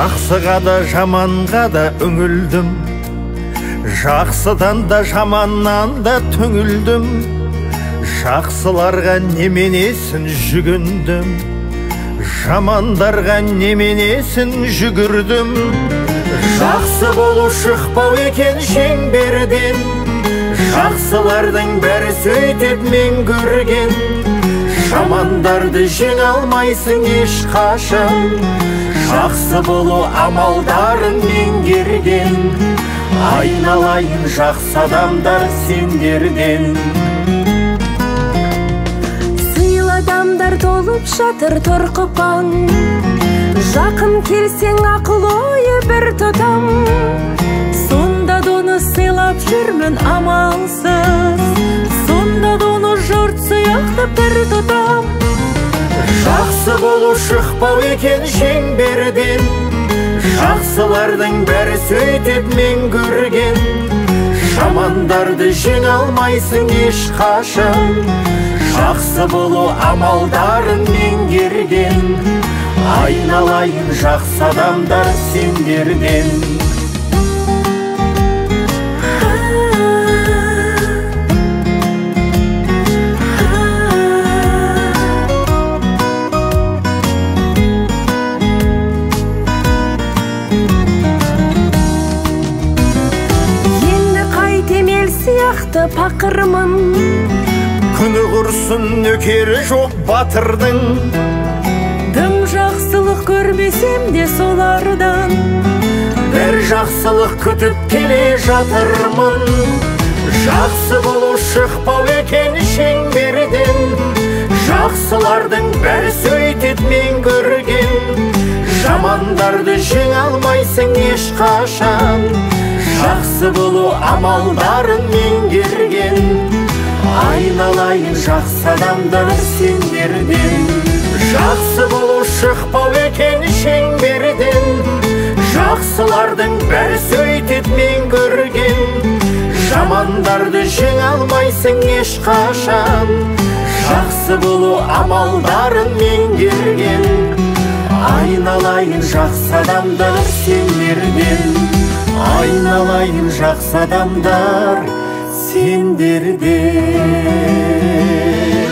Жақсыға да жаманға да үңілдім, жақсыдан да жаманнан да түңілдім. Жақсыларға неменесін жүгіндім, жамандарға неменесін жүгірдім. Жақсы болу шықпау екен шеңберден, жақсылардың бәрі сөйтіп мен көрген. Жамандарды жеңе алмайсың ешқашан, жақсы болу амалдарын меңгерген. Айналайын жақсы адамдар сендерден. Сыйлы адамдар толып жатыр торқыпаң, жақын келсең ақыл ойы бір тұтам. Сонда да оны сыйлап жүрмін амалсыз, сонда да оны жұрт сияқтап бір тұтам. Жақсы болу шықпау екен шеңберден, жақсылардың бәрі сөйтіп мен көрген. Жамандарды жеңе алмайсың ешқашан, жақсы болу амалдарын меңгерген. Айналайын жақсы адамдар сендерден. Сияқты пақырмын, күні құрсын нөкері жоқ батырдың. Дым жақсылық көрмесем де солардан, бір жақсылық күтіп келе жатырмын. Жақсы болу шықпау екен шеңберден, жақсылардың бәрі сөйтіп мен көрген. Жамандарды жеңе алмайсың ешқашан, жақсы болу амалдарын меңгерген. Айналайын жақсы адамдар сендерден. Жақсы болу шықпау екен шеңберден, жақсылардың бәрі сөйтіп мен көрген. Жамандарды жеңе алмайсың ешқашан, жақсы болу амалдарын меңгерген. Айналайын жақсы адамдар сендерден. Айналайын жақсы адамдар сендерден.